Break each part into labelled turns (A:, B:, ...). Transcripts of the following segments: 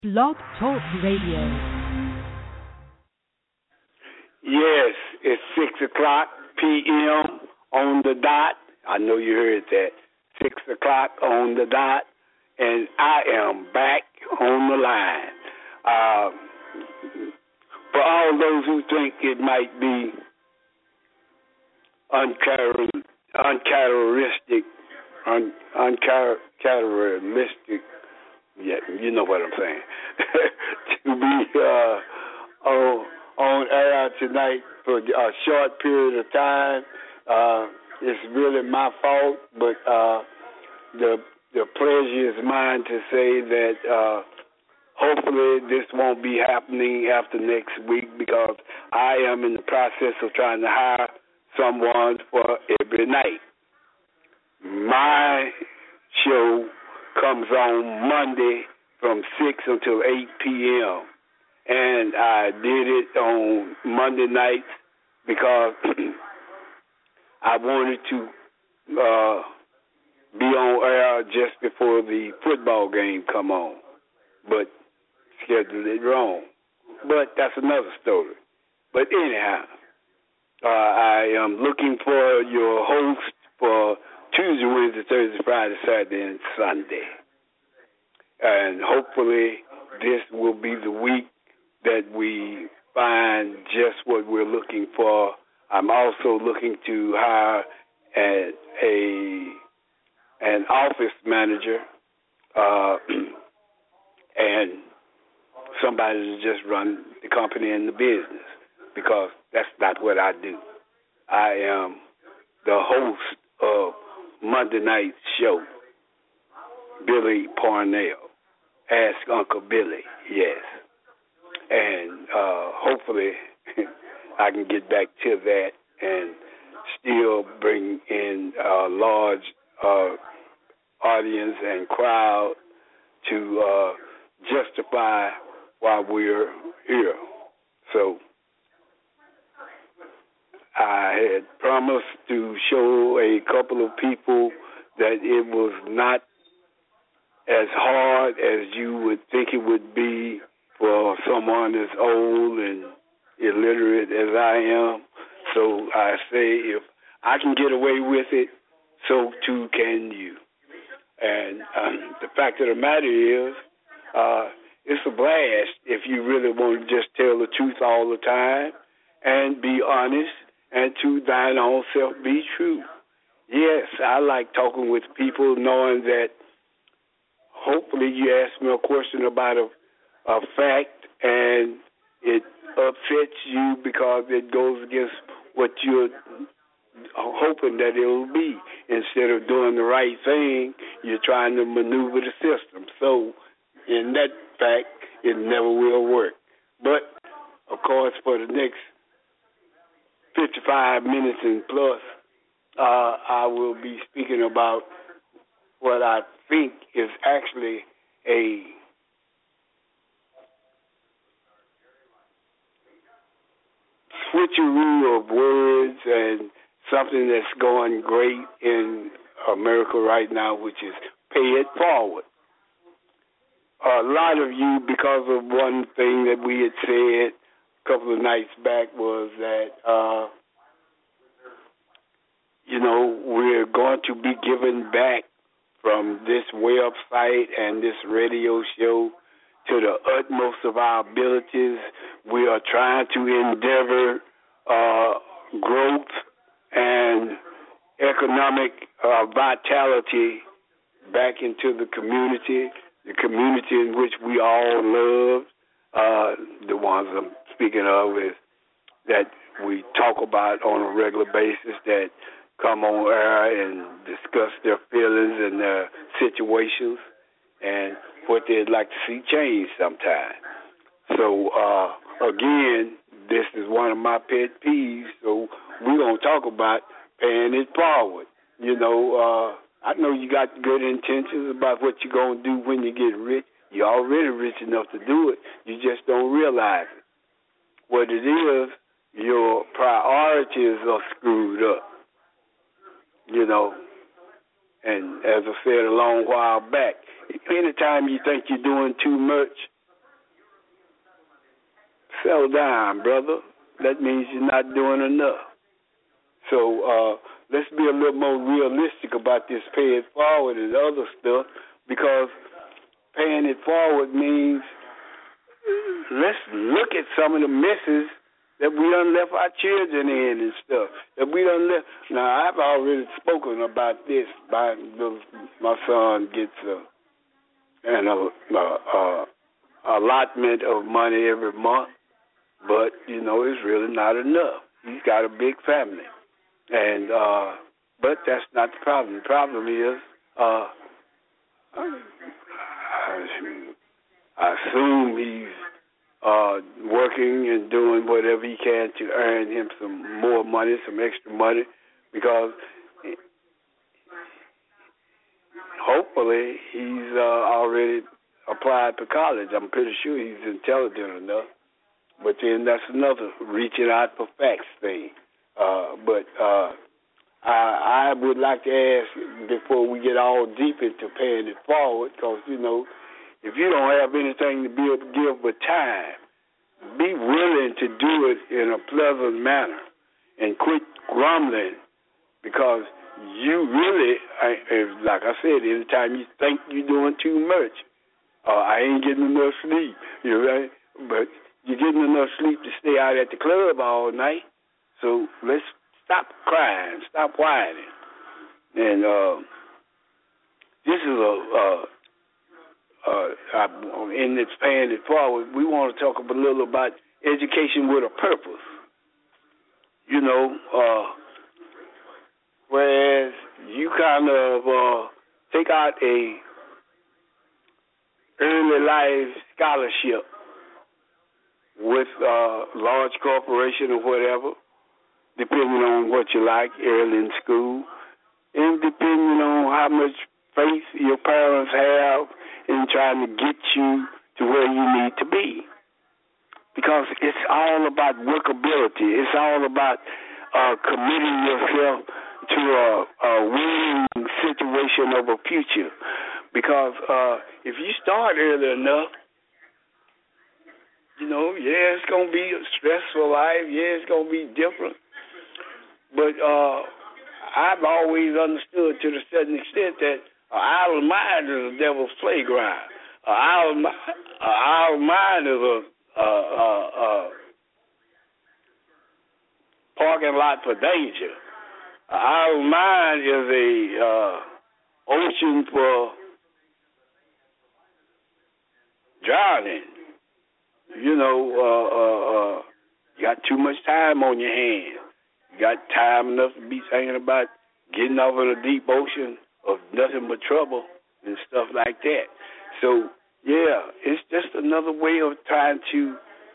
A: Blog Talk Radio.
B: Yes, it's 6 o'clock p.m. on the dot. I know you heard that. 6 o'clock on the dot, and I am back on the line. For all those who think it might be uncharacteristic, yeah, you know what I'm saying, to be on air tonight for a short period of time. It's really my fault, but the pleasure is mine to say that hopefully this won't be happening after next week, because I am in the process of trying to hire someone for every night. My show comes on Monday from 6 until 8 p.m. And I did it on Monday nights because I wanted to be on air just bore the football game come on, but scheduled it wrong. But that's another story. But anyhow, I am looking for your host for Tuesday, Wednesday, Thursday, Friday, Saturday, and Sunday. And hopefully this will be the week that we find just what we're looking for. I'm also looking to hire an office manager and somebody to just run the company and the business, because that's not what I do. I am the host of Monday night show, Billy Parnell. Ask Uncle Billy, yes. And hopefully I can get back to that and still bring in a large audience and crowd to justify why we're here. So I had promised to show a couple of people that it was not as hard as you would think it would be for someone as old and illiterate as I am. So I say, if I can get away with it, so too can you. And the fact of the matter is, it's a blast if you really want to just tell the truth all the time and be honest, and to thine own self be true. Yes, I like talking with people, knowing that hopefully you ask me a question about a fact and it upsets you because it goes against what you're hoping that it will be. Instead of doing the right thing, you're trying to maneuver the system. So in that fact, it never will work. But, of course, for the next 55 minutes and plus, I will be speaking about what I think is actually a switcheroo of words and something that's going great in America right now, which is pay it forward. A lot of you, because of one thing that we had said a couple of nights back, was that, we're going to be giving back from this website and this radio show to the utmost of our abilities. We are trying to endeavor growth and economic vitality back into the community in which we all love. The ones I'm speaking of is that we talk about on a regular basis, that come on air and discuss their feelings and their situations and what they'd like to see change sometime. So, again, this is one of my pet peeves, so we're going to talk about paying it forward. I know you got good intentions about what you're going to do when you get rich. You're already rich enough to do it. You just don't realize it. What it is, your priorities are screwed up. And as I said a long while back, anytime you think you're doing too much, settle down, brother. That means you're not doing enough. So let's be a little more realistic about this pay it forward and other stuff, because paying it forward means let's look at some of the messes that we done left our children in and stuff. That we done left. Now, I've already spoken about this. My son gets an allotment of money every month, but, it's really not enough. He's got a big family. And but that's not the problem. The problem is I assume he's working and doing whatever he can to earn him some more money, some extra money, because hopefully he's already applied to college. I'm pretty sure he's intelligent enough. But then that's another reaching out for facts thing. But I would like to ask, before we get all deep into paying it forward, because, if you don't have anything to be able to give but time, be willing to do it in a pleasant manner and quit grumbling, because you really, like I said, anytime you think you're doing too much, I ain't getting enough sleep, right? But you're getting enough sleep to stay out at the club all night. So let's stop crying, stop whining. And this is in this paying it forward, we want to talk a little about education with a purpose. Whereas you kind of take out a early life scholarship with a large corporation or whatever, depending on what you like early in school, and depending on how much faith your parents have in trying to get you to where you need to be. Because it's all about workability. It's all about committing yourself to a winning situation of a future. Because if you start early enough, it's going to be a stressful life. Yeah, it's going to be different. But I've always understood to a certain extent that an idle mind is a devil's playground. An idle mind is a parking lot for danger. An idle mind is a ocean for drowning. You got too much time on your hands. You got time enough to be thinking about getting off in a deep ocean of nothing but trouble and stuff like that. So, yeah, it's just another way of trying to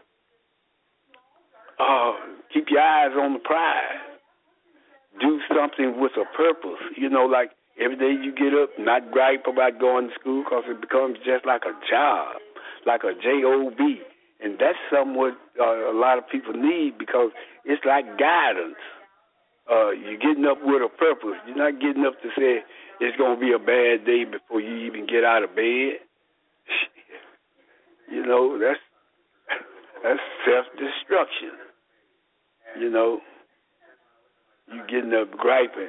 B: keep your eyes on the prize. Do something with a purpose. Like every day you get up, not gripe about going to school, because it becomes just like a job, like a job. And that's somewhat a lot of people need, because it's like guidance. You're getting up with a purpose. You're not getting up to say it's going to be a bad day before you even get out of bed. That's self-destruction. You getting up griping.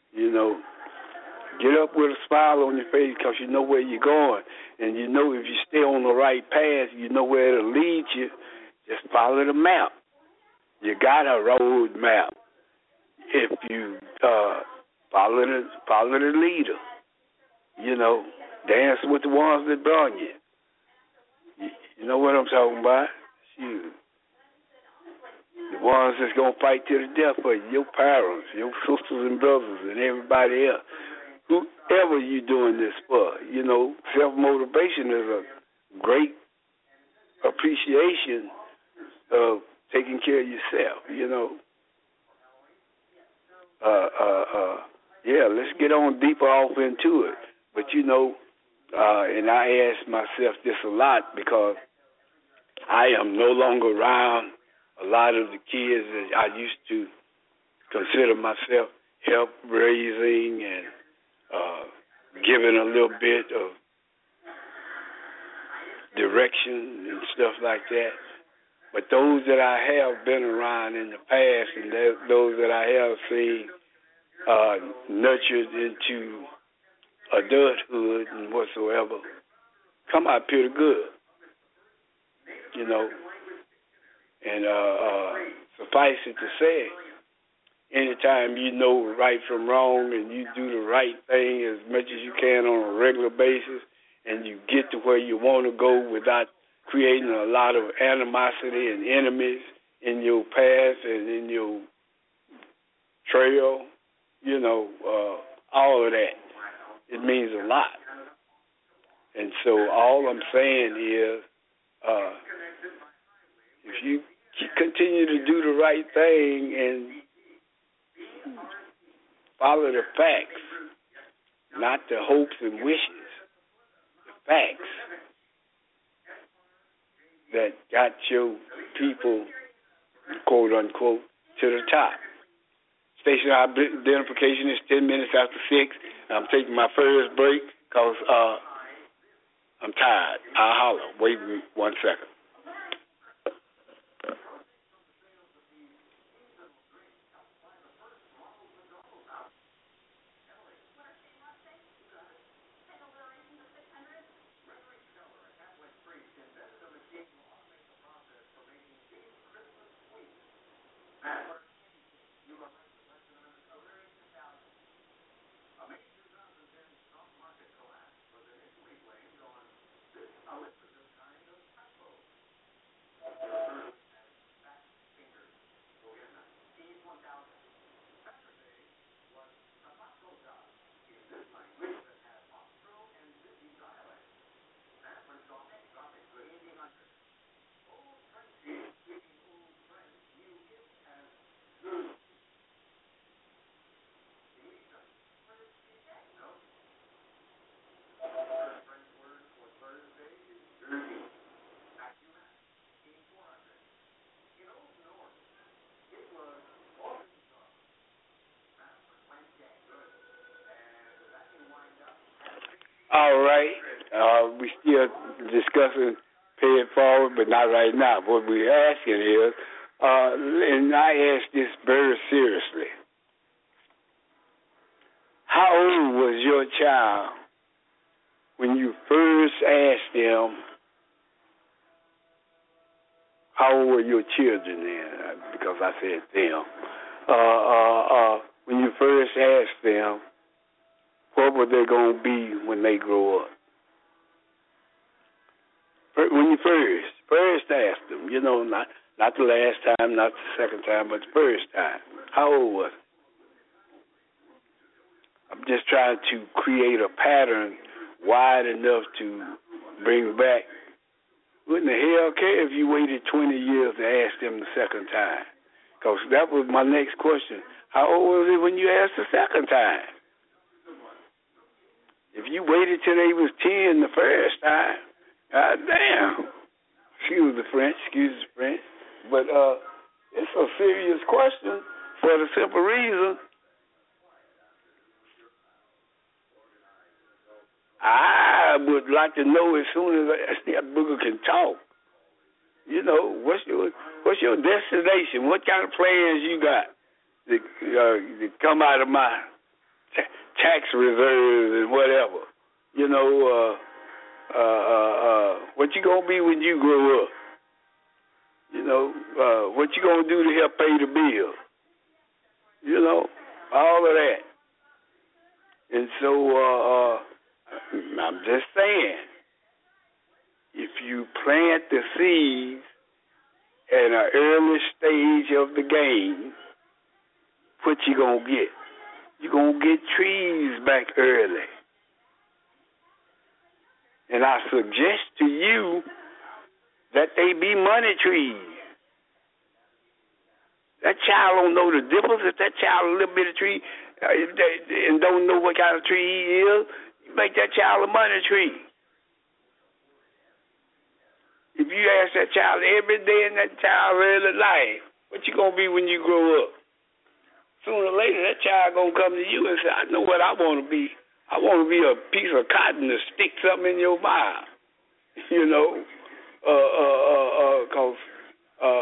B: Get up with a smile on your face, because you know where you're going. And if you stay on the right path, you know where it'll lead you. Just follow the map. You got a road map. If you follow the leader, dance with the ones that brought you. You know what I'm talking about? Shoot. The ones that's going to fight to the death for you, your parents, your sisters and brothers, and everybody else. Whoever you're doing this for, self-motivation is a great appreciation of taking care of yourself, let's get on deeper off into it. But, and I ask myself this a lot, because I am no longer around a lot of the kids that I used to consider myself help raising and giving a little bit of direction and stuff like that. But those that I have been around in the past and those that I have seen nurtured into adulthood and whatsoever come out pretty good, you know. And suffice it to say, anytime you know right from wrong and you do the right thing as much as you can on a regular basis and you get to where you want to go without creating a lot of animosity and enemies in your path and in your trail, you know, all of that, it means a lot. And so all I'm saying is if you continue to do the right thing and follow the facts, not the hopes and wishes, the facts that got your people, quote unquote, to the top. Station identification is 10 minutes after 6. I'm taking my first break because I'm tired. I'll holler. Wait 1 second. All right. We still discussing pay it forward, but not right now. What we're asking is, and I ask this very seriously, how old was your child when you first asked them? How old were your children then? Because I said them. When you first asked them, what were they going to be when they grow up? When you first asked them, you know, not the last time, not the second time, but the first time. How old was it? I'm just trying to create a pattern wide enough to bring back. Wouldn't the hell care if you waited 20 years to ask them the second time? Because that was my next question. How old was it when you asked the second time? If you waited till they was 10 the first time, damn. Excuse the French, but it's a serious question for the simple reason I would like to know as soon as that booger can talk. You know, what's your destination? What kind of plans you got to come out of my tax reserves and whatever? You know, what you gonna be when you grow up? You know, what you gonna do to help pay the bill? You know, all of that. And so I'm just saying, if you plant the seeds at an early stage of the game, what you gonna get? You're gonna get trees back early. And I suggest to you that they be money trees. That child don't know the difference. If that child a little bit of tree and don't know what kind of tree he is, you make that child a money tree. If you ask that child every day in that child's early life, what you gonna be when you grow up? Sooner or later, that child gonna come to you and say, I know what I want to be. I want to be a piece of cotton to stick something in your mouth. You know, because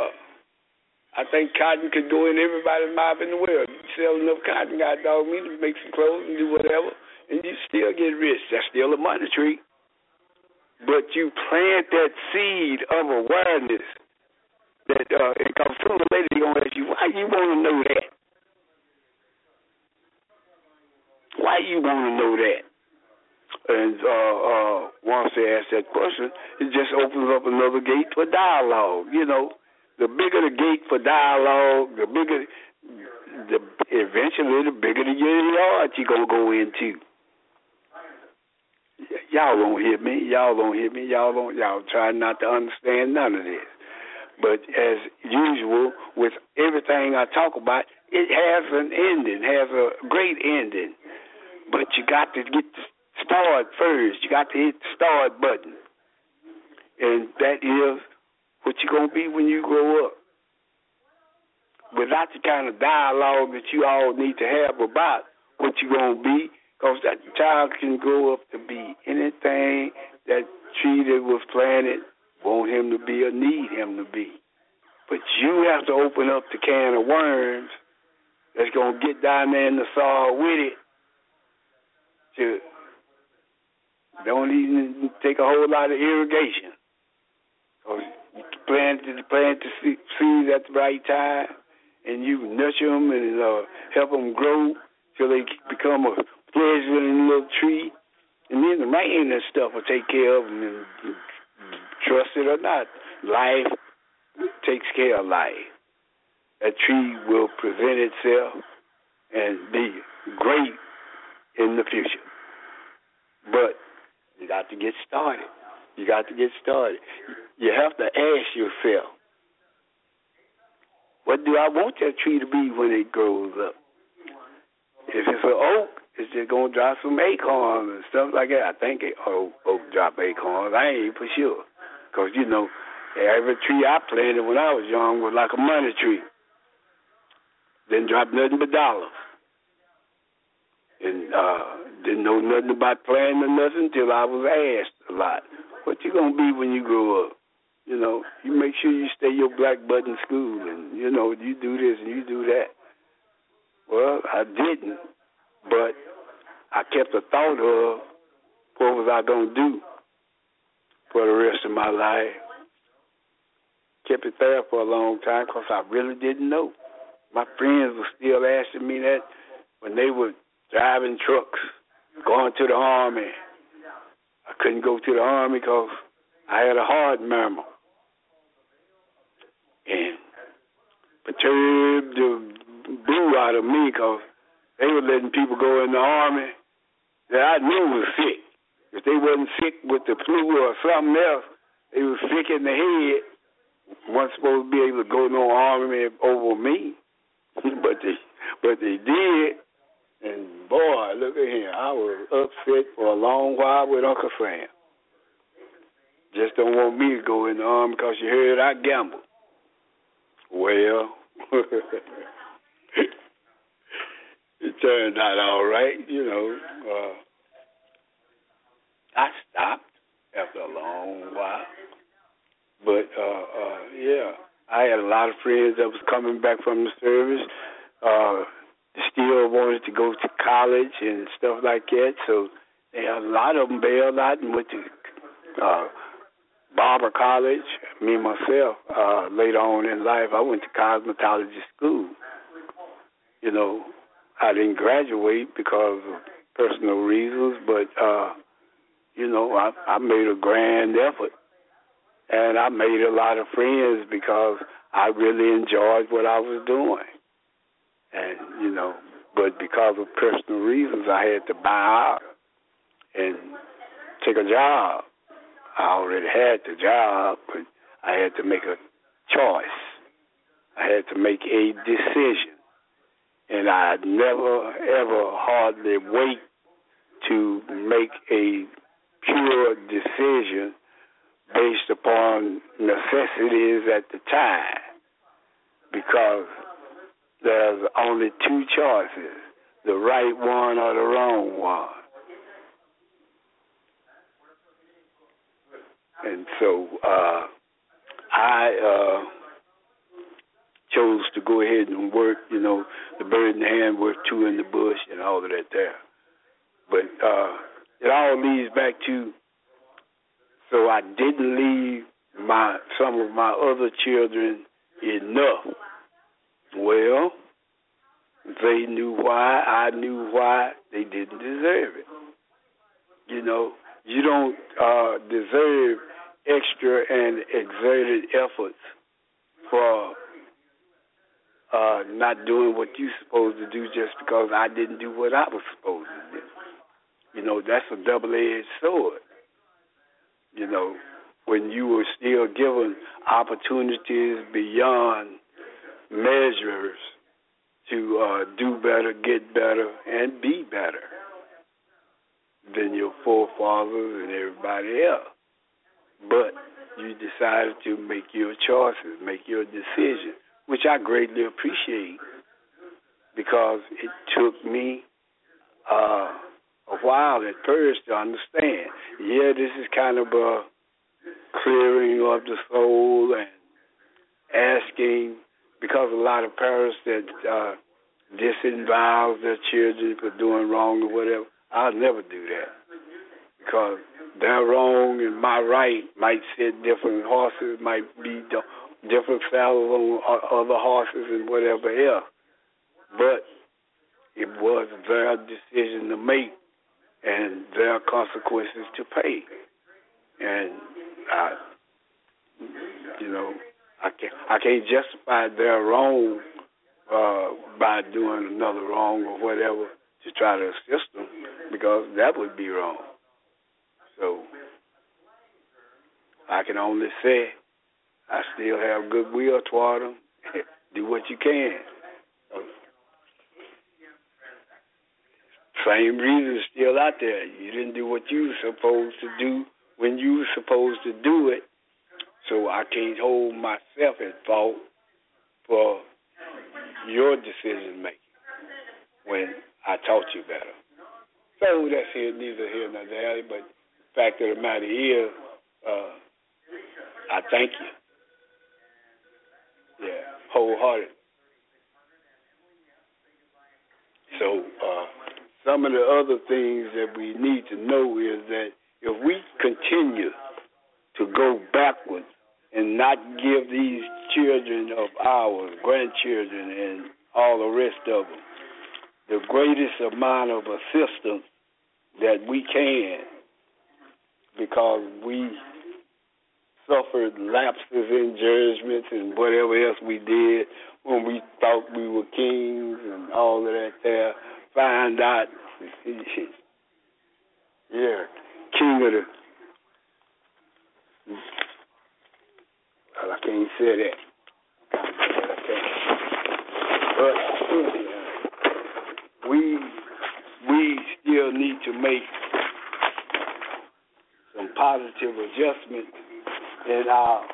B: think cotton could go in everybody's mouth in the world. You sell enough cotton, God dog me, to make some clothes and do whatever, and you still get rich. That's still a money tree. But you plant that seed of awareness that it comes from the lady gonna ask you, why you wanna know that? Why you wanna know that? And once they ask that question, it just opens up another gate for dialogue. You know, the bigger the gate for dialogue, eventually the bigger the yard you're gonna go into. Y'all don't hear me. Y'all try not to understand none of this. But as usual, with everything I talk about, it has an ending, has a great ending. But you got to get start first. You got to hit the start button. And that is what you're going to be when you grow up. Without the kind of dialogue that you all need to have about what you're going to be, because that child can grow up to be anything that tree that was planted want him to be or need him to be. But you have to open up the can of worms that's going to get down there in the soil with it. Don't even take a whole lot of irrigation. You plant the seeds at the right time, and you nurture them and help them grow till they become a fledgling little tree. And then the rain and stuff will take care of them. And trust it or not, life takes care of life. That tree will present itself and be great in the future. But you got to get started. You have to ask yourself, what do I want that tree to be when it grows up? If it's an oak, it's just going to drop some acorns and stuff like that. I think oak drop acorns. I ain't for sure. Because, you know, every tree I planted when I was young was like a money tree. Didn't drop nothing but dollars. And didn't know nothing about planting or nothing until I was asked a lot. What you going to be when you grow up? You know, you make sure you stay your black butt in school and, you know, you do this and you do that. Well, I didn't, but I kept a thought of what was I going to do for the rest of my life. Kept it there for a long time because I really didn't know. My friends were still asking me that when they were driving trucks, going to the Army. I couldn't go to the Army because I had a heart murmur. And perturbed the blew out of me because they were letting people go in the Army that I knew was sick. If they wasn't sick with the flu or something else, they were sick in the head. Wasn't supposed to be able to go no Army over me. but they did. And boy, look at him. I was upset for a long while with Uncle Sam. Just don't want me to go in the Army because you heard I gambled. Well, it turned out all right, you know. I stopped after a long while. But, yeah, I had a lot of friends that was coming back from the service, still wanted to go to college and stuff like that. So a lot of them bailed out and went to Barber College. Me, myself, later on in life, I went to cosmetology school. You know, I didn't graduate because of personal reasons, but, you know, I made a grand effort. And I made a lot of friends because I really enjoyed what I was doing. And, you know, but because of personal reasons, I had to buy out and take a job. I already had the job, but I had to make a choice. I had to make a decision. And I never, ever hardly wait to make a pure decision based upon necessities at the time, because there's only two choices, the right one or the wrong one. And so I chose to go ahead and work, the bird in the hand worth two in the bush and all of that there. But it all leads back to, so I didn't leave some of my other children enough. Well, they knew why, I knew why. They didn't deserve it. You don't deserve extra and exerted efforts for not doing what you're supposed to do just because I didn't do what I was supposed to do. That's a double-edged sword. When you were still given opportunities beyond measures to do better, get better, and be better than your forefathers and everybody else. But you decided to make your choices, make your decision, which I greatly appreciate, because it took me a while at first to understand. Yeah, this is kind of a clearing of the soul and asking, because a lot of parents that disinvolve their children for doing wrong or whatever, I'll never do that, because their wrong and my right might sit different horses, might be different saddles on other horses and whatever else. But it was their decision to make and their consequences to pay. And I can't justify their wrong by doing another wrong or whatever to try to assist them, because that would be wrong. So I can only say I still have goodwill toward them. Do what you can. Same reason still out there. You didn't do what you were supposed to do when you were supposed to do it. So I can't hold myself at fault for your decision making when I taught you better. So that's neither here nor there, but the fact of the matter is, I thank you. Yeah, wholeheartedly. So some of the other things that we need to know is that if we continue to go backwards and not give these children of ours, grandchildren, and all the rest of them, the greatest amount of assistance that we can, because we suffered lapses in judgments and whatever else we did when we thought we were kings and all of that there, find out, yeah, king of the, well, I can't say that. But we still need to make some positive adjustments in our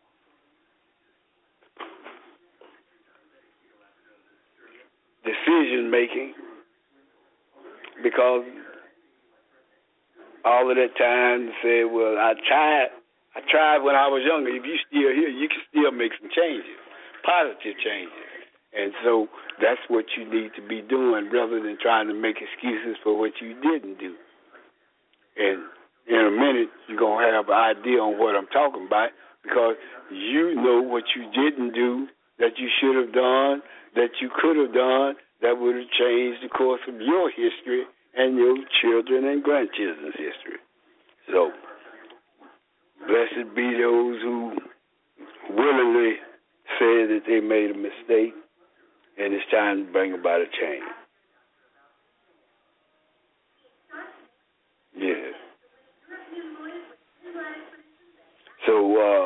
B: decision making, because all of that time said, well, I tried when I was younger. If you're still here, you can still make some changes, positive changes. And so that's what you need to be doing, rather than trying to make excuses for what you didn't do. And in a minute, you're going to have an idea on what I'm talking about, because you know what you didn't do that you should have done, that you could have done, that would have changed the course of your history and your children and grandchildren's history. So, blessed be those who willingly say that they made a mistake, and it's time to bring about a change. Yes. So,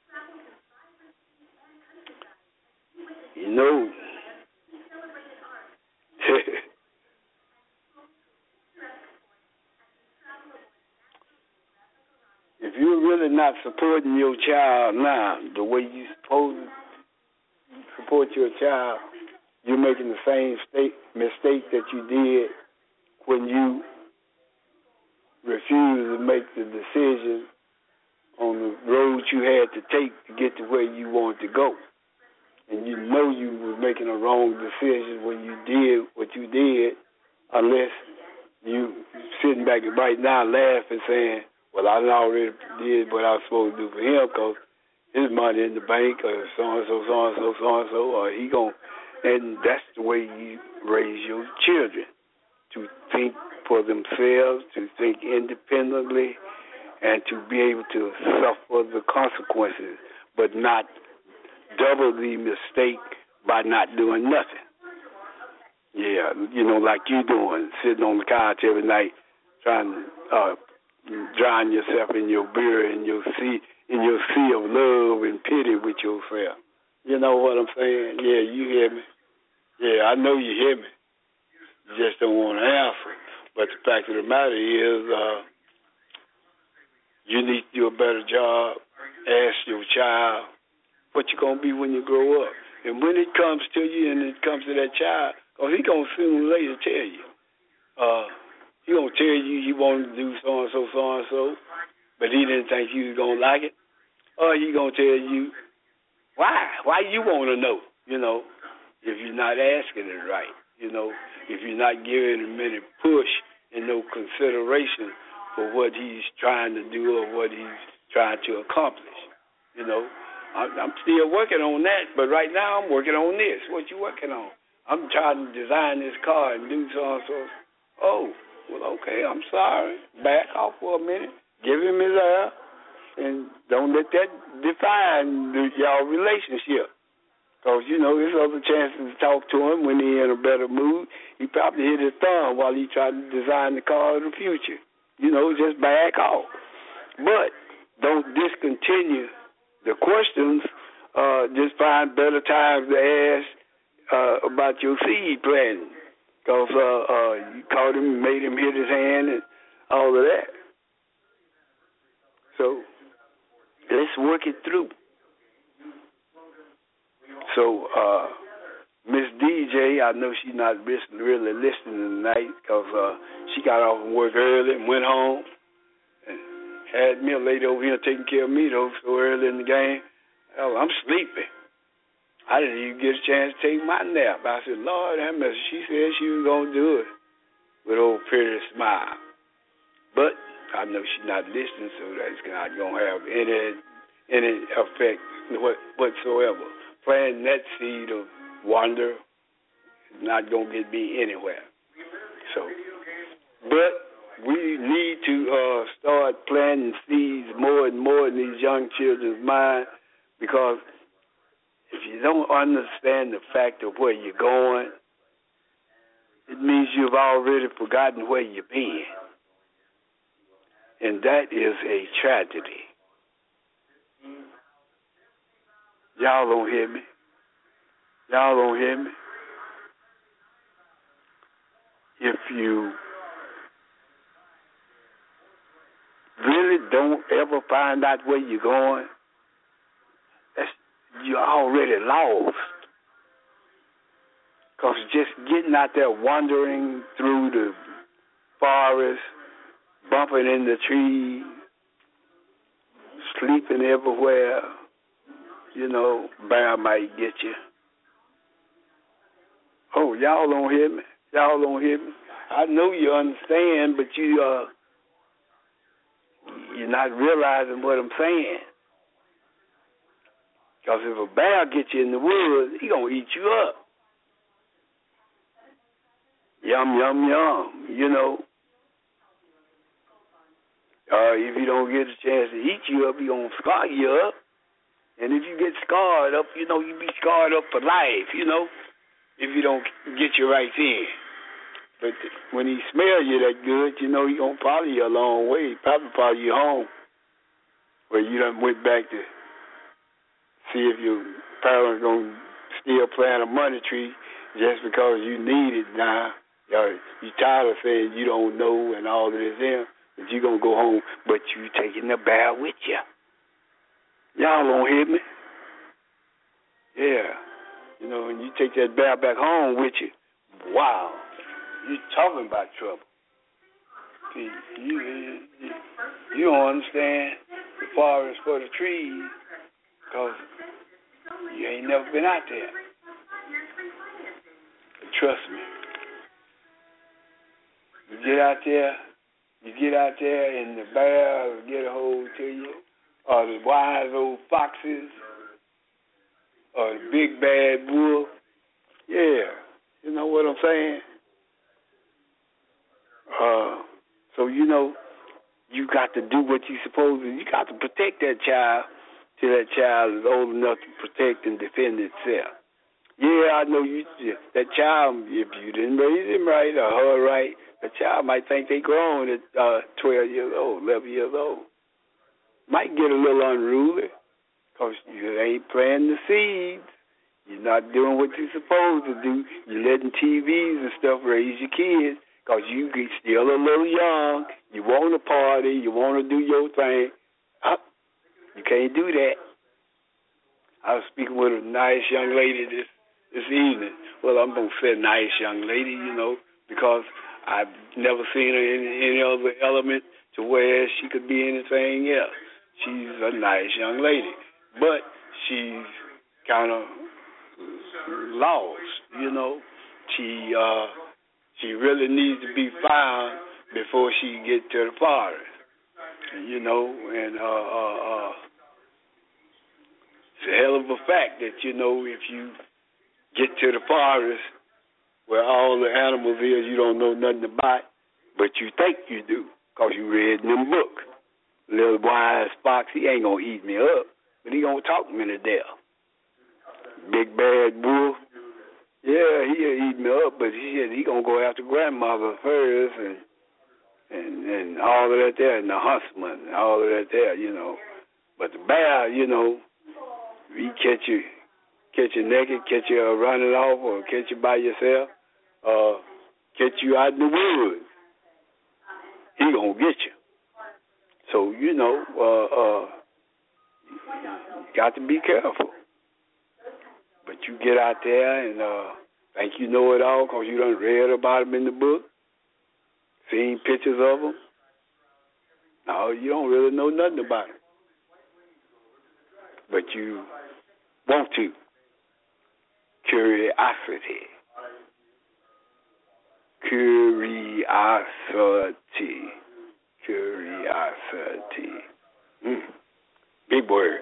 B: if you're really not supporting your child now the way you're supposed to support your child, you're making the same mistake that you did when you refused to make the decision on the road you had to take to get to where you wanted to go. and you know you was making a wrong decision when you did what you did, unless you sitting back right now laughing, saying, well, I already did what I was supposed to do for him because his money in the bank or so-and-so, so-and-so, so-and-so, or he going and that's the way you raise your children, to think for themselves, to think independently, and to be able to suffer the consequences, but not double the mistake by not doing nothing. Yeah, like you doing, sitting on the couch every night, trying to drown yourself in your beer and your sea of love and pity with yourself. You know what I'm saying? Yeah, you hear me. Yeah, I know you hear me. You just don't want to answer. But the fact of the matter is, you need to do a better job. Ask your child what you're going to be when you grow up. And when it comes to you and it comes to that child, because he's going to sooner or later tell you. He's going to tell you he wanted to do so-and-so, so-and-so, but he didn't think you was going to like it. Or he's going to tell you, why? Why you want to know, if you're not asking it right, if you're not giving him any push and no consideration for what he's trying to do or what he's trying to accomplish, I'm still working on that, but right now I'm working on this. What you working on? I'm trying to design this car and do so-and-so. Oh, well, okay, I'm sorry. Back off for a minute. Give him his air, and don't let that define y'all relationship. Because, there's other chances to talk to him when he's in a better mood. He probably hit his thumb while he tried to design the car of the future. Just back off. But don't discontinue the questions. Just find better times to ask about your seed planting. Because you caught him and made him hit his hand and all of that. So let's work it through. So Miss DJ, I know she's not really listening tonight because she got off from work early and went home and had me a lady over here taking care of me, though, so early in the game. Hell, I'm sleepy. I didn't even get a chance to take my nap. I said, Lord have mercy. She said she was going to do it with old pretty smile. But I know she's not listening, so that's not going to have any effect whatsoever. Planting that seed of wonder is not going to get me anywhere. So, but we need to start planting seeds more and more in these young children's mind, because if you don't understand the fact of where you're going, it means you've already forgotten where you've been. And that is a tragedy. Y'all don't hear me. Y'all don't hear me. If you really don't ever find out where you're going, you're already lost. Because just getting out there wandering through the forest, bumping in the trees, sleeping everywhere, bear might get you. Oh, y'all don't hear me? Y'all don't hear me? I know you understand, but you're not realizing what I'm saying. Because if a bear gets you in the woods, he going to eat you up. Yum, yum, yum, if you don't get a chance to eat you up, he going to scar you up. And if you get scarred up, you be scarred up for life, if you don't get your right in. But when he smells you that good, he going to follow you a long way. He probably follow you home, where you done went back to see if your parents going to still plant a money tree just because you need it now. You tired of saying you don't know and all of this there, but you going to go home, but you taking the bear with you. Y'all don't hear me? Yeah. And you take that bear back home with you. Wow. You talking about trouble. See, you don't understand the forest for the trees, because you ain't never been out there. But trust me. You get out there and the bears get a hold to you, or the wise old foxes, or the big bad wolf. Yeah, you know what I'm saying? So, you know, you got to do what you're supposed to. You got to protect that child till that child is old enough to protect and defend itself. Yeah, I know that child, if you didn't raise him right or her right, the child might think they grown at 12 years old, 11 years old. Might get a little unruly because you ain't planting the seeds. You're not doing what you're supposed to do. You're letting TVs and stuff raise your kids because you still a little young. You want to party. You want to do your thing. You can't do that. I was speaking with a nice young lady this evening. Well, I'm going to say nice young lady, you know, because I've never seen her in any other element to where she could be anything else. She's a nice young lady, but she's kind of lost, you know. She really needs to be found before she get to the forest, you know, and it's a hell of a fact that, you know, if you get to the forest where all the animals is you don't know nothing about, but you think you do because you read in them books. Little wise fox, he ain't going to eat me up, but he going to talk me to death. Big bad wolf, yeah, he'll eat me up, but he going to go after grandmother first and all of that there, and the huntsman, and all of that there, you know. But the bear, you know, he catch you naked, catch you running off, or catch you by yourself, catch you out in the woods. He gonna get you. So, you know, you got to be careful. But you get out there and think you know it all because you done read about them in the book, seen pictures of them. No, you don't really know nothing about them. But you want to. Curiosity. Big word.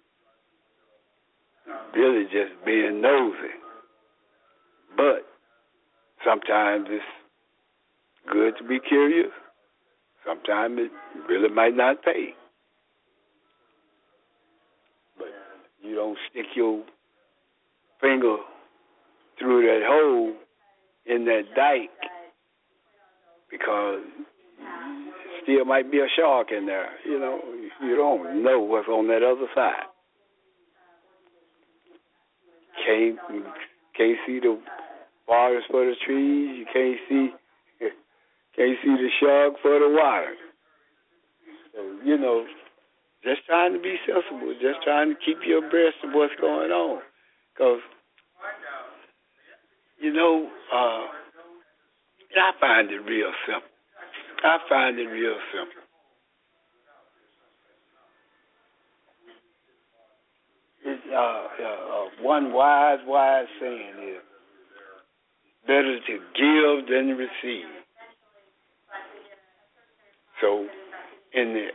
B: Really just being nosy. But sometimes it's good to be curious. Sometimes it really might not pay. But you don't stick your finger through that hole in that dike because still might be a shark in there. You know, you don't know what's on that other side. Can't see the forest for the trees. You can't see the shark for the water. So, you know, just trying to be sensible, just trying to keep you abreast of what's going on. Because, you know, I find it real simple. It's, one wise saying is, better to give than receive. So, in the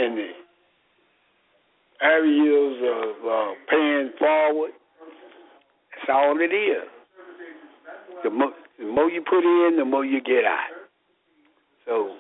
B: areas of paying forward, that's all it is. The more you put in, the more you get out. So,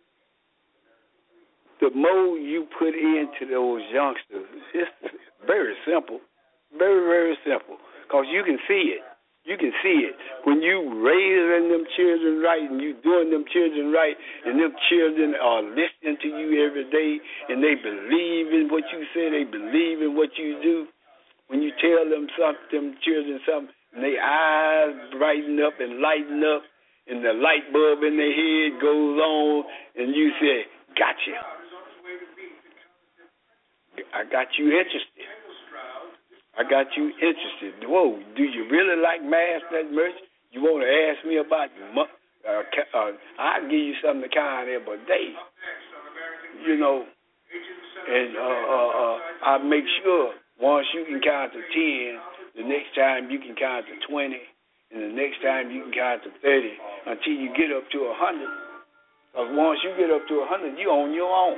B: the more you put into those youngsters, it's very simple. Very, very simple. Because you can see it. You can see it. When you raising them children right and you doing them children right and them children are listening to you every day and they believe in what you say, they believe in what you do. When you tell them something, them children something, and their eyes brighten up and lighten up and the light bulb in their head goes on and you say, gotcha. I got you interested. Whoa, do you really like math that much? You want to ask me about I'll give you something to count every day. You know, and I make sure once you can count to 10 the next time you can count to 20, and the next time you can count to 30 until you get up to 100. Because once you get up to 100, you own your own.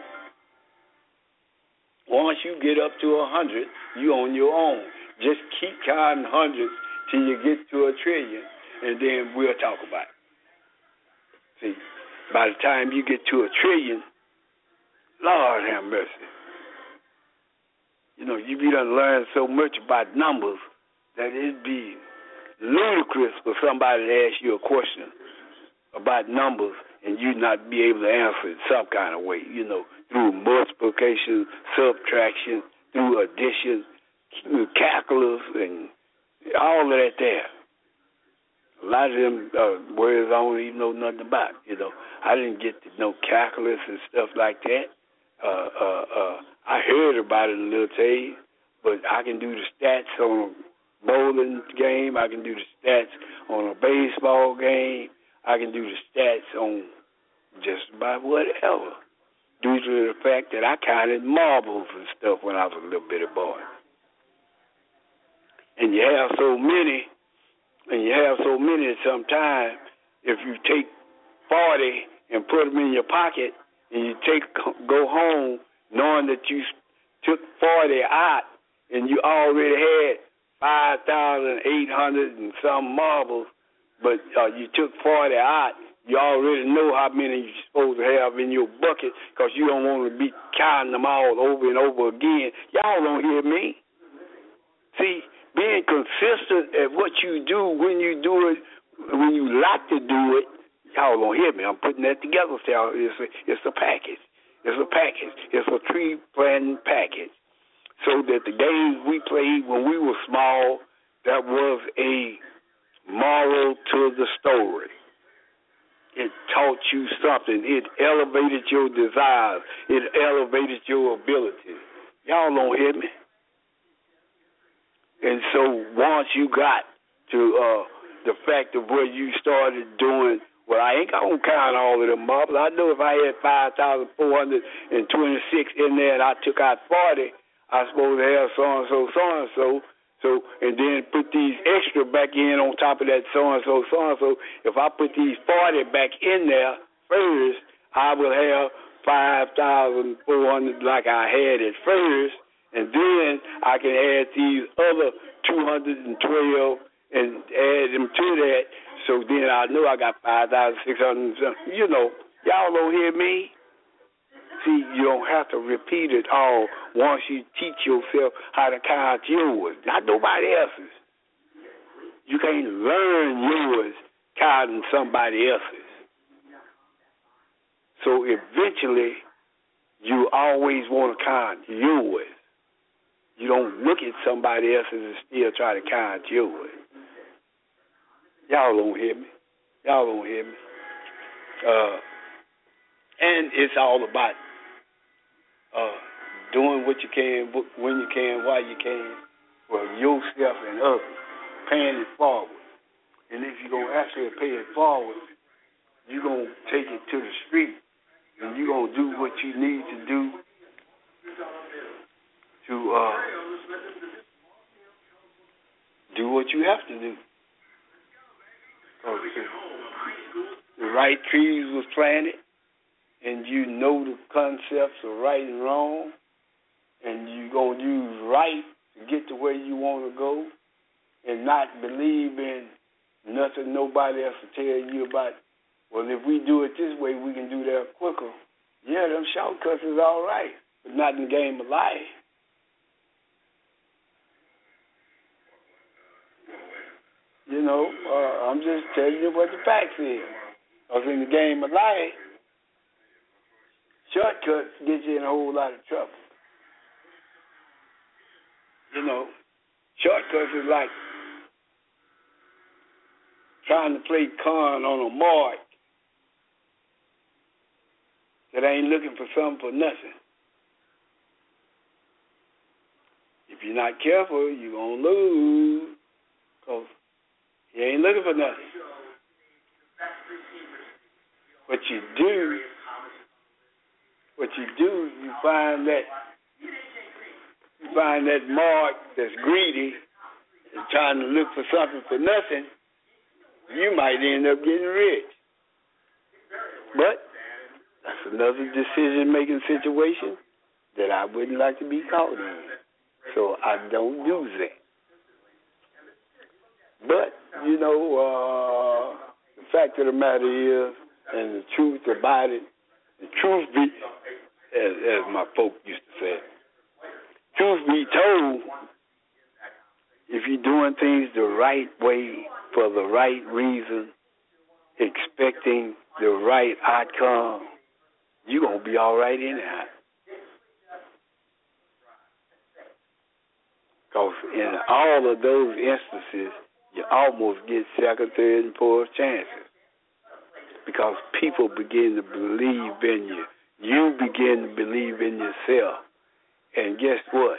B: Once you get up to 100, you own your own. Just keep counting hundreds till you get to a trillion, and then we'll talk about it. See, by the time you get to a trillion, Lord have mercy. You know, you be done learn so much about numbers that it'd be ludicrous for somebody to ask you a question about numbers and you not be able to answer it some kind of way, you know, through multiplication, subtraction, through addition, through calculus, and all of that there. A lot of them words I don't even know nothing about, you know. I didn't get to know calculus and stuff like that. I heard about it a little taste, but I can do the stats on a bowling game. I can do the stats on a baseball game. I can do the stats on just about whatever, due to the fact that I counted marbles and stuff when I was a little bitty boy. And you have so many, sometimes if you take 40 and put them in your pocket and you go home knowing that you took 40 out and you already had 5,800 and some marbles, but you took 40 out, you already know how many you're supposed to have in your bucket because you don't want to be counting them all over and over again. Y'all don't hear me. See, being consistent at what you do when you do it, when you like to do it, y'all don't hear me. I'm putting that together. It's a package. It's a package. It's a tree planting package. So that the games we played when we were small, that was a moral to the story. It taught you something. It elevated your desires. It elevated your abilities. Y'all don't hear me. And so once you got to the fact of where you started doing, well, I ain't going to count all of them marbles. I know if I had 5,426 in there and I took out 40, I supposed to have so-and-so, so-and-so. So, and then put these extra back in on top of that so-and-so, so-and-so. If I put these 40 back in there first, I will have 5,400 like I had at first, and then I can add these other 212 and add them to that. So then I know I got 5,600 something. You know, y'all don't hear me? See, you don't have to repeat it all once you teach yourself how to count yours, not nobody else's. You can't learn yours counting somebody else's. So eventually, you always want to count yours. You don't look at somebody else's and still try to count yours. Y'all don't hear me. Y'all don't hear me. And it's all about doing what you can, when you can, while you can, for yourself and others, paying it forward. And if you're going to actually pay it forward, you're going to take it to the street, and you're going to do what you need to do to do what you have to do. The right trees was planted, and you know the concepts of right and wrong, and you're going to use right to get to where you want to go, and not believe in nothing nobody else will tell you about, well, if we do it this way, we can do that quicker. Yeah, them shortcuts is all right, but not in the game of life. You know, I'm just telling you what the facts is. Because in the game of life, shortcuts get you in a whole lot of trouble. You know, shortcuts is like trying to play con on a mark that ain't looking for something for nothing. If you're not careful, you're going to lose. Because you ain't looking for nothing. What you do, you find that mark that's greedy, trying to look for something for nothing, you might end up getting rich. But that's another decision-making situation that I wouldn't like to be caught in. So I don't do that. But, the fact of the matter is, and the truth about it, the truth be, as my folk used to say, truth be told, if you're doing things the right way for the right reason, expecting the right outcome, you're going to be all right anyhow. Because in all of those instances, you almost get second, third, and fourth chances. Because people begin to believe in you. You begin to believe in yourself. And guess what?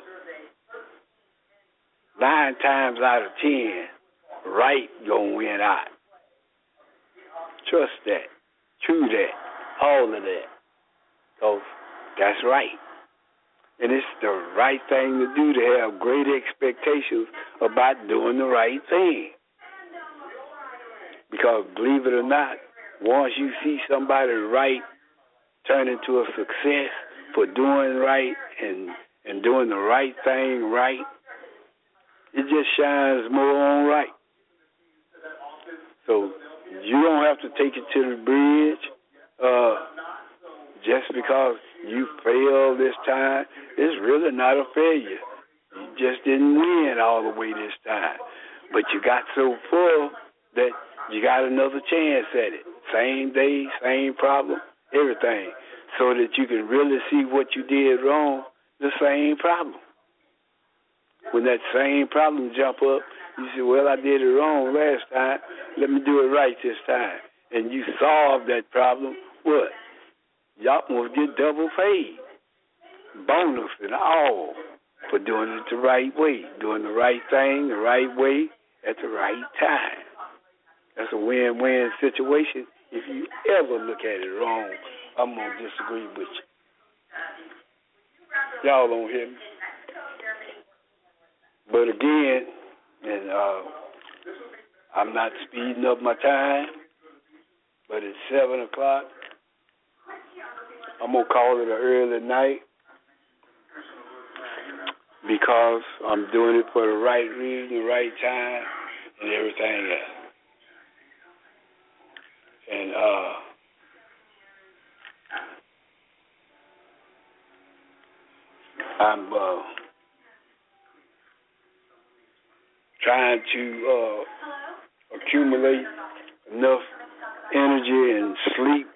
B: 9 times out of 10, right gonna win out. Trust that. True that. All of that. Because that's right. And it's the right thing to do, to have great expectations about doing the right thing. Because believe it or not, once you see somebody right turn into a success for doing right and doing the right thing right, it just shines more on right. So you don't have to take it to the bridge just because you failed this time. It's really not a failure. You just didn't win all the way this time. But you got so full that you got another chance at it. Same day, same problem, everything. So that you can really see what you did wrong, the same problem. When that same problem jump up, you say, well, I did it wrong last time. Let me do it right this time. And you solve that problem, what? Y'all must get double paid. Bonus and all for doing it the right way. Doing the right thing the right way at the right time. That's a win-win situation. If you ever look at it wrong, I'm going to disagree with you. Y'all don't hear me. But again, and I'm not speeding up my time, but it's 7 o'clock. I'm going to call it an early night because I'm doing it for the right reason, the right time, and everything else. And I'm trying to accumulate enough energy and sleep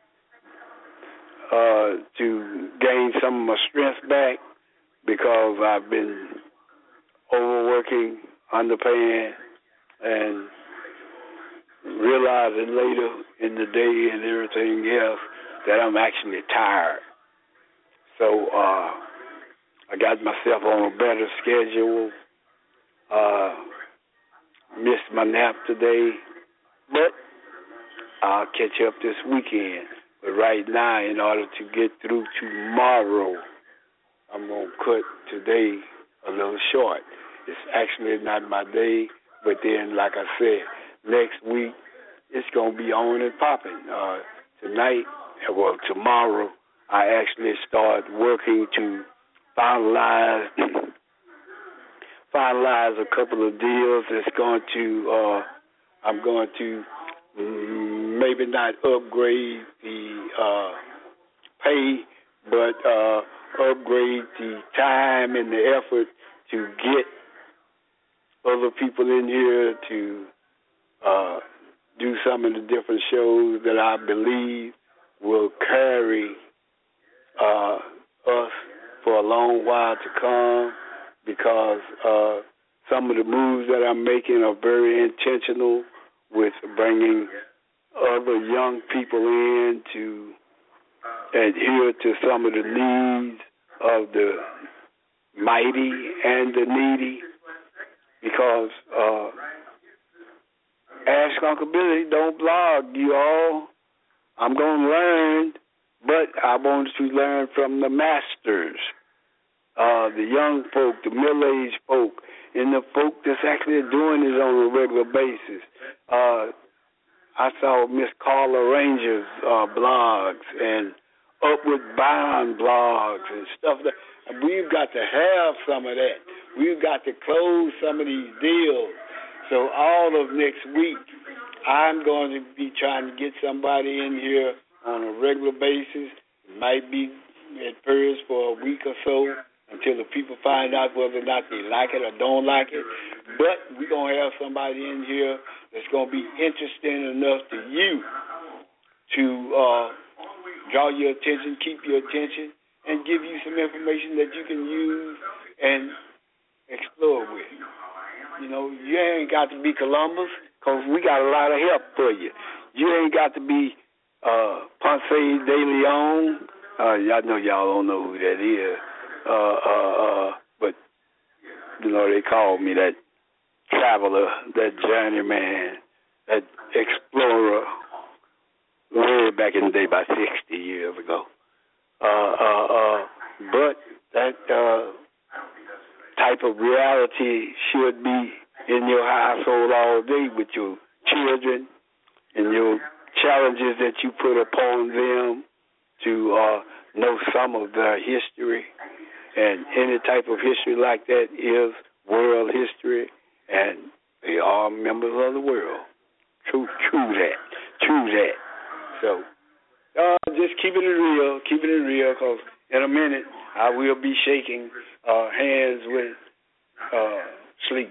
B: to gain some of my strength back, because I've been overworking, underpaying, and realizing later in the day and everything else that I'm actually tired. So I got myself on a better schedule. Missed my nap today, but I'll catch up this weekend. But right now, in order to get through tomorrow, I'm going to cut today a little short. It's actually not my day, but then, like I said, next week, it's going to be on and popping. Tomorrow, I actually start working to finalize a couple of deals that's going to, I'm going to maybe not upgrade the pay, but upgrade the time and the effort to get other people in here to do some of the different shows that I believe will carry us for a long while to come, because some of the moves that I'm making are very intentional with bringing other young people in to adhere to some of the needs of the mighty and the needy, because Ask Uncle Billy, don't blog, you all. I'm going to learn, but I want to learn from the masters, the young folk, the middle-aged folk, and the folk that's actually doing it on a regular basis. I saw Miss Carla Ranger's blogs and Upward Bound blogs and stuff. We've got to have some of that. We've got to close some of these deals. So all of next week, I'm going to be trying to get somebody in here on a regular basis. It might be at first for a week or so until the people find out whether or not they like it or don't like it. But we're going to have somebody in here that's going to be interesting enough to you to draw your attention, keep your attention, and give you some information that you can use and explore with. You know, you ain't got to be Columbus, because we got a lot of help for you. You ain't got to be Ponce de Leon. Y'all know y'all don't know who that is. But, you know, they call me that traveler, that journeyman, that explorer way back in the day, about 60 years ago. But that type of reality should be in your household all day with your children and your challenges that you put upon them to know some of their history. And any type of history like that is world history, and they are members of the world. True that. So just keeping it real, because in a minute I will be shaking hands with Sleep.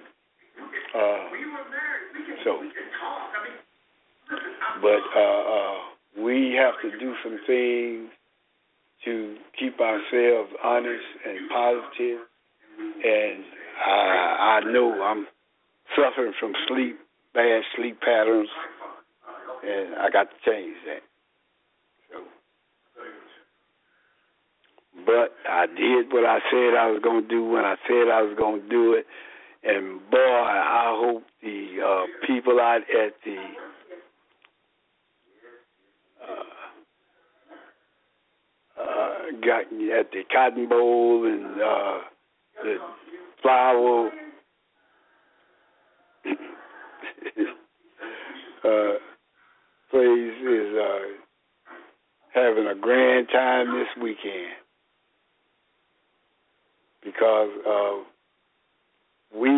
B: But we have to do some things to keep ourselves honest and positive. And I know I'm suffering from bad sleep patterns, and I got to change that. So, but I did what I said I was going to do when I said I was going to do it. And boy, I hope the people out at the Cotton Bowl and the flower place is having a grand time this weekend, because we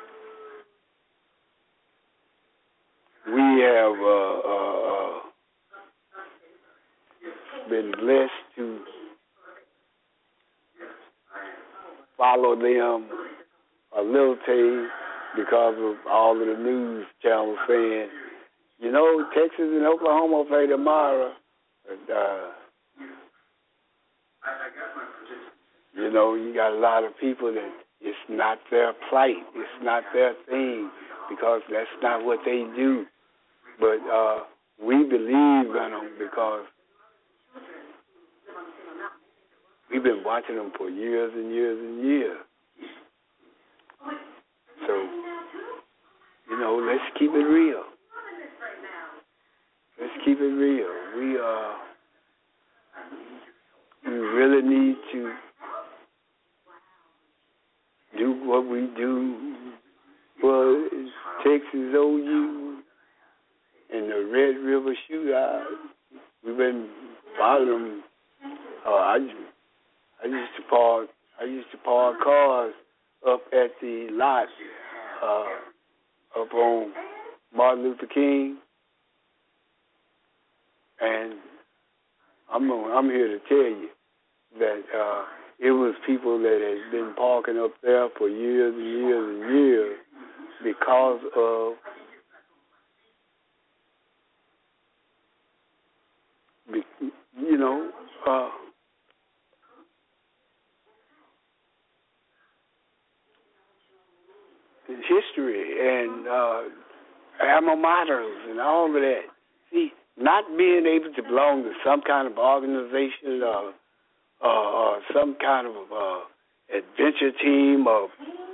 B: have been blessed to follow them a little taste because of all of the news channels saying, you know, Texas and Oklahoma play tomorrow. You know, you got a lot of people that it's not their plight, it's not their thing, because that's not what they do. But we believe in them because we've been watching them for years and years and years. So, you know, let's keep it real. Let's keep it real. We really need to do what we do for Texas OU and the Red River Shootout. We've been following them. I used to park cars up at the lot up on Martin Luther King, and I'm here to tell you that it was people that had been parking up there for years and years and years because of history and alma maters and all of that. See, not being able to belong to some kind of organization or some kind of adventure team or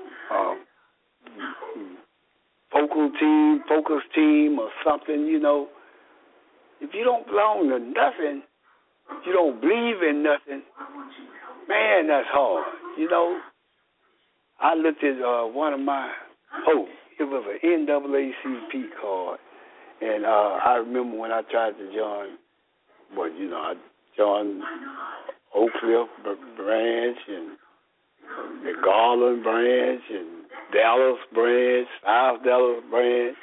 B: focus team or something, you know, if you don't belong to nothing, you don't believe in nothing, man, that's hard, you know. I looked at one of my, it was an NAACP card. And I remember when I tried to join, I joined Oak Cliff branch and the Garland branch and Dallas branch, South Dallas branch.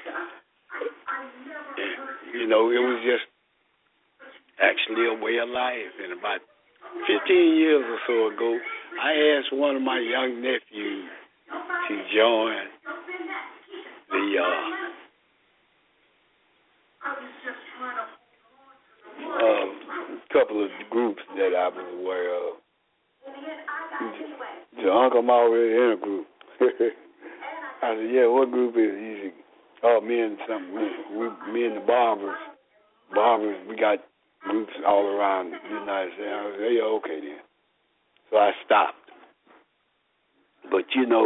B: And, it was just actually a way of life. And about 15 years or so ago, I asked one of my young nephews to join the couple of groups that I was aware of. So Uncle, I'm already in a group. I said, yeah, what group is it? He said, me and the Barbers. Barbers, we got groups all around the United States. I said, yeah, okay then. So I stopped. But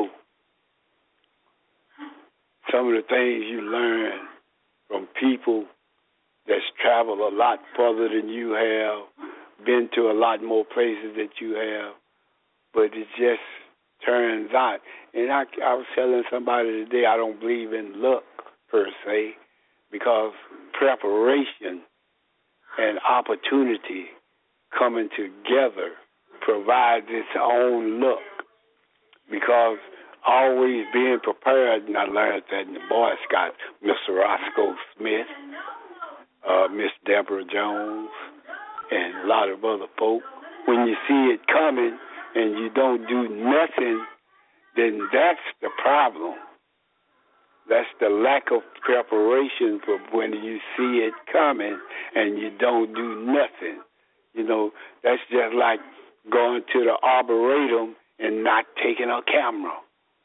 B: some of the things you learn from people that's traveled a lot further than you have, been to a lot more places that you have, but it just turns out. And I was telling somebody today, I don't believe in luck per se, because preparation and opportunity coming together provides its own luck. Because always being prepared, and I learned that in the Boy Scouts, Mr. Roscoe Smith, Miss Deborah Jones, and a lot of other folk. When you see it coming and you don't do nothing, then that's the problem. That's the lack of preparation for when you see it coming and you don't do nothing. That's just like going to the Arboretum and not taking a camera.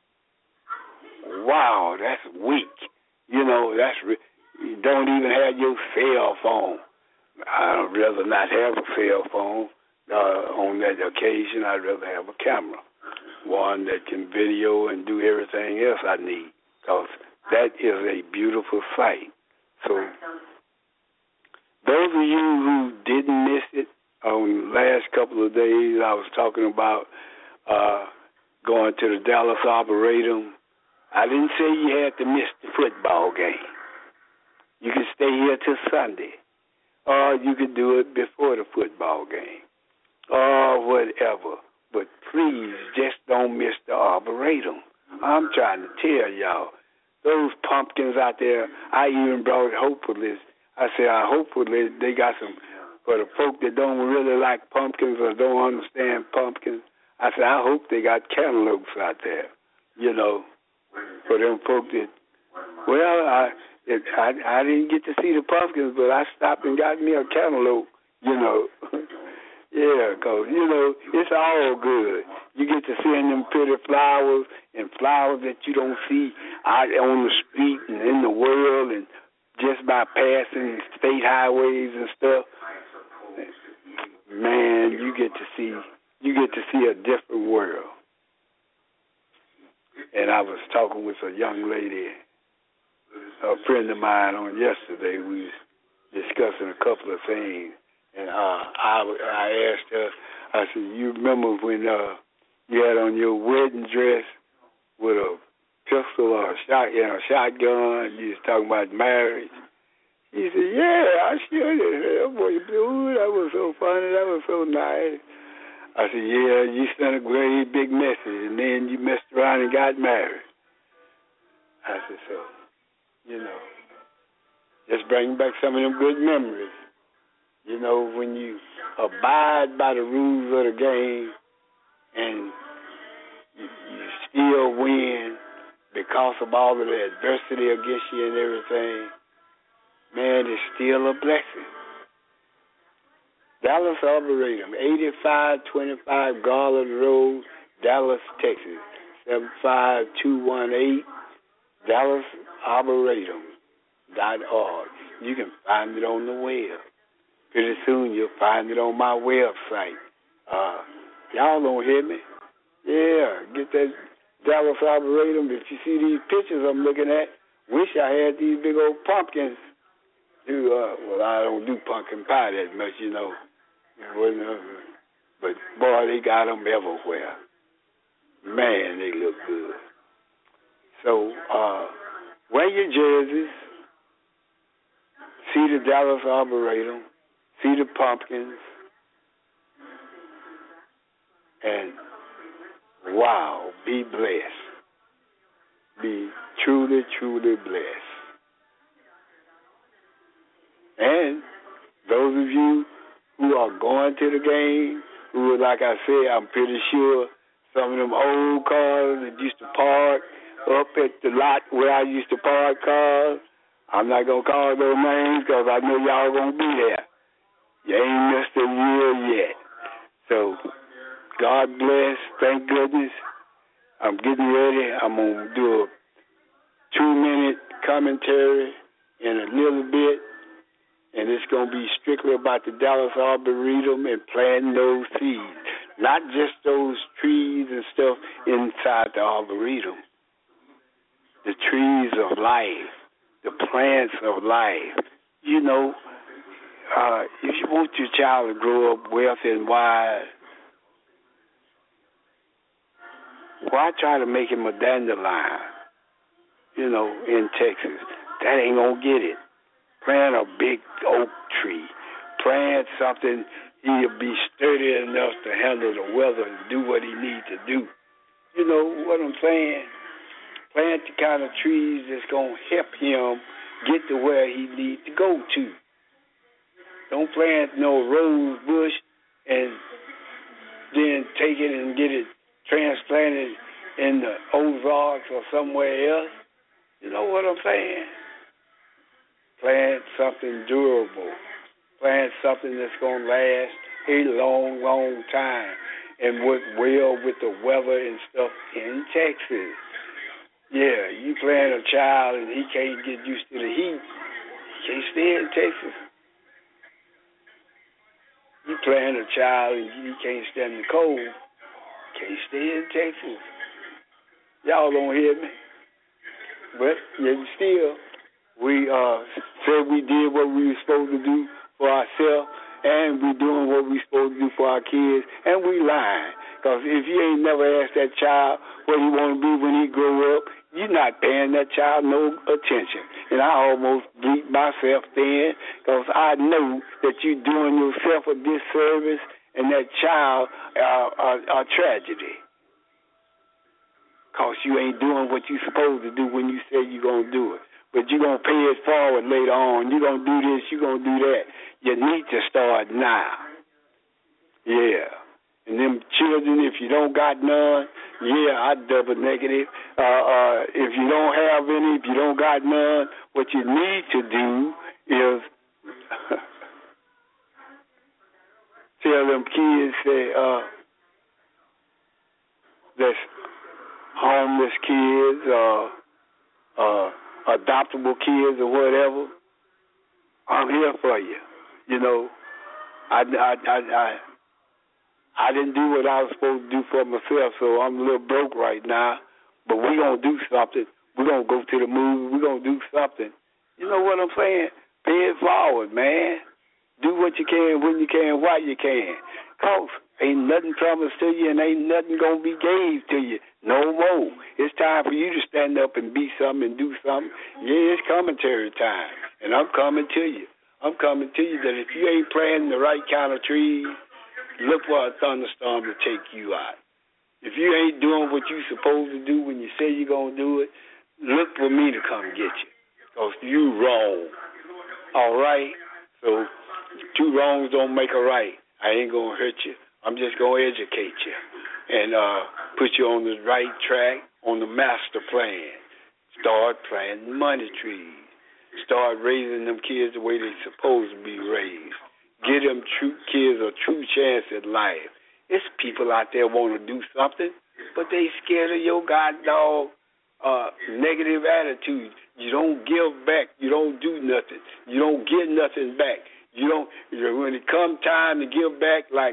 B: Wow, that's weak. You don't even have your cell phone. I'd rather not have a cell phone. On that occasion, I'd rather have a camera, one that can video and do everything else I need, because that is a beautiful sight. So those of you who didn't miss it, on the last couple of days, I was talking about going to the Dallas Arboretum. I didn't say you had to miss the football game. You could stay here till Sunday, or you could do it before the football game, or whatever. But please, just don't miss the Arboretum. I'm trying to tell y'all, those pumpkins out there, I even brought hopefully. I said, hopefully they got some, for the folk that don't really like pumpkins or don't understand pumpkins, I said, I hope they got cantaloupes out there, for them folk that, I didn't get to see the pumpkins, but I stopped and got me a cantaloupe, Yeah, because, it's all good. You get to seeing them pretty flowers and flowers that you don't see out on the street and in the world and just by passing state highways and stuff. Man, you get to see a different world. And I was talking with a young lady, a friend of mine, on yesterday. We was discussing a couple of things. And I asked her, I said, you remember when you had on your wedding dress with a pistol or a shotgun, you was talking about marriage? She said, yeah, I sure did. Boy, dude, that was so funny. That was so nice. I said, yeah, you sent a great big message, and then you messed around and got married. I said, so, just bring back some of them good memories. When you abide by the rules of the game and you still win because of all of the adversity against you and everything, man, it's still a blessing. Dallas Arboretum, 8525 Garland Road, Dallas, Texas, 75218, DallasArboretum.org. You can find it on the web. Pretty soon you'll find it on my website. Y'all don't hear me? Yeah, get that Dallas Arboretum. If you see these pictures I'm looking at, wish I had these big old pumpkins. I don't do pumpkin pie that much, But, boy, they got them everywhere. Man, they look good. So, wear your jerseys. See the Dallas Arboretum. See the pumpkins. And, wow, be blessed. Be truly, truly blessed. And those of you who are going to the game, who, like I said, I'm pretty sure some of them old cars that used to park up at the lot where I used to park cars, I'm not going to call those names because I know y'all going to be there. You ain't missed a year yet. So, God bless. Thank goodness. I'm getting ready. I'm going to do a 2-minute commentary in a little bit, and it's going to be strictly about the Dallas Arboretum and planting those seeds, not just those trees and stuff inside the Arboretum. The trees of life, the plants of life. You know, if you want your child to grow up wealthy and wise, why try to make him a dandelion, you know, in Texas? That ain't going to get it. Plant a big oak tree. Plant something he'll be sturdy enough to handle the weather and do what he needs to do. You know what I'm saying? Plant the kind of trees that's going to help him get to where he needs to go to. Don't plant no rose bush and then take it and get it transplanted in the Ozarks or somewhere else. You know what I'm saying? Plant something durable. Plant something that's going to last a long, long time and work well with the weather and stuff in Texas. Yeah, you plant a child and he can't get used to the heat, he can't stay in Texas. You plant a child and he can't stand the cold, can't stay in Texas. Y'all don't hear me. But yet still, we said we did what we were supposed to do for ourselves, and we doing what we supposed to do for our kids, and we lying. Because if you ain't never asked that child what he want to be when he grow up, you're not paying that child no attention. And I almost beat myself then because I know that you're doing yourself a disservice and that child a tragedy. Because you ain't doing what you're supposed to do when you say you're going to do it. But you're going to pay it forward later on. You're going to do this, you're going to do that. You need to start now. Yeah. And them children, if you don't got none, yeah, I double negative. If you don't have any, if you don't got none, what you need to do is tell them kids that's homeless kids or adoptable kids or whatever, I'm here for you. You know, I didn't do what I was supposed to do for myself, so I'm a little broke right now. But we're going to do something. We're going to go to the movie. We're going to do something. You know what I'm saying? Pay it forward, man. Do what you can, when you can, while you can. Because ain't nothing promised to you and ain't nothing going to be gave to you no more. It's time for you to stand up and be something and do something. Yeah, it's commentary time, and I'm coming to you. I'm coming to you that if you ain't planting the right kind of trees, look for a thunderstorm to take you out. If you ain't doing what you're supposed to do when you say you're going to do it, look for me to come get you. Because you wrong. All right? So, two wrongs don't make a right. I ain't going to hurt you. I'm just going to educate you and put you on the right track, on the master plan. Start planting money trees. Start raising them kids the way they're supposed to be raised. Give them kids a true chance at life. It's people out there want to do something, but they scared of your goddamn negative attitude. You don't give back. You don't do nothing. You don't get nothing back. You don't. When it comes time to give back, like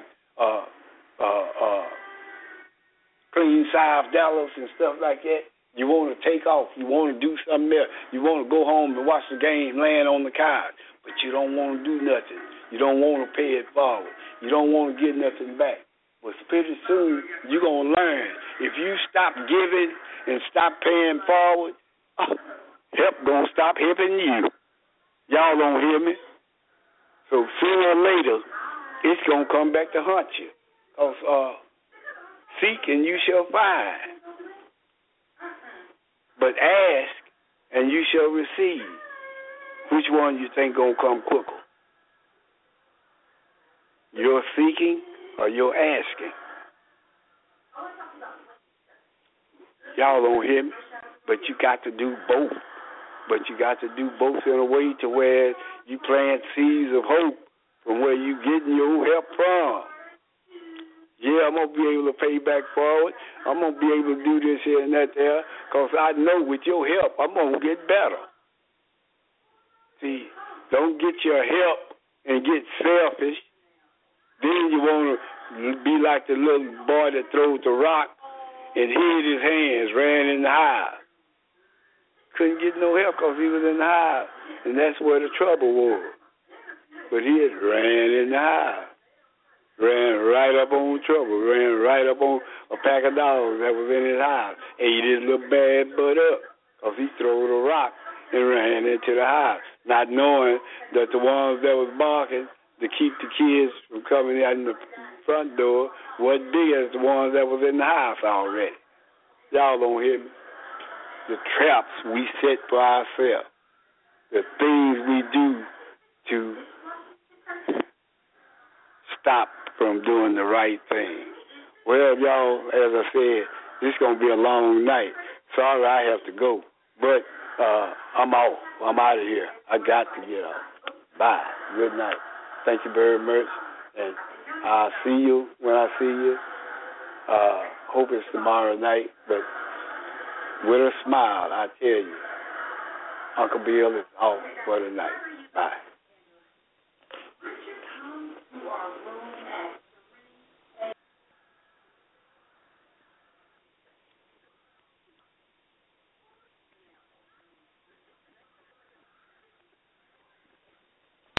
B: Clean South Dallas and stuff like that, you want to take off. You want to do something else. You want to go home and watch the game laying on the couch, but you don't want to do nothing. You don't want to pay it forward. You don't want to get nothing back. But pretty soon, you're going to learn. If you stop giving and stop paying forward, help going to stop helping you. Y'all don't hear me? So sooner or later, it's going to come back to haunt you. Because seek and you shall find. But ask and you shall receive. Which one you think going to come quicker? Your seeking or your asking? Y'all don't hear me? But you got to do both. But you got to do both in a way to where you plant seeds of hope from where you getting your help from. Yeah, I'm going to be able to pay back forward. I'm going to be able to do this here and that there because I know with your help, I'm going to get better. See, don't get your help and get selfish. Then you want to be like the little boy that throws the rock and hid his hands, ran in the hive. Couldn't get no help because he was in the hive, and that's where the trouble was. But he had ran in the hive, ran right up on trouble, ran right up on a pack of dogs that was in his hive, ate his little bad butt up because he threw the rock and ran into the hive, not knowing that the ones that was barking to keep the kids from coming out in the front door wasn't big as the ones that was in the house already. Y'all don't hear me? The traps we set for ourselves, the things we do to stop from doing the right thing. Well, y'all, as I said, this is going to be a long night. Sorry I have to go, but I'm out. I'm out of here. I got to get out. Bye. Good night. Thank you very much, and I'll see you when I see you. Hope it's tomorrow night, but with a smile, I tell you, Uncle Bill is off for the night. Bye.